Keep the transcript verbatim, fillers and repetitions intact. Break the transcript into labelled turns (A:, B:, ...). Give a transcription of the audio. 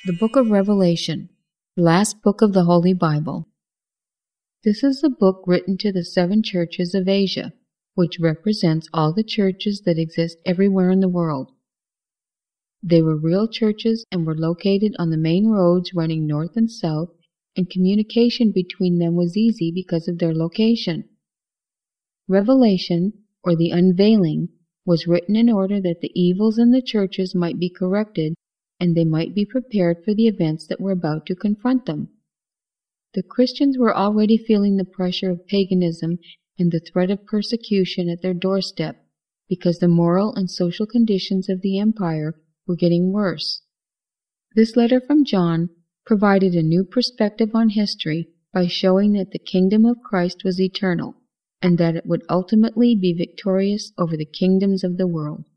A: The Book of Revelation, the last book of the Holy Bible. This is the book written to the seven churches of Asia, which represents all the churches that exist everywhere in the world. They were real churches and were located on the main roads running north and south, and communication between them was easy because of their location. Revelation, or the unveiling, was written in order that the evils in the churches might be corrected and they might be prepared for the events that were about to confront them. The Christians were already feeling the pressure of paganism and the threat of persecution at their doorstep because the moral and social conditions of the empire were getting worse. This letter from John provided a new perspective on history by showing that the kingdom of Christ was eternal and that it would ultimately be victorious over the kingdoms of the world.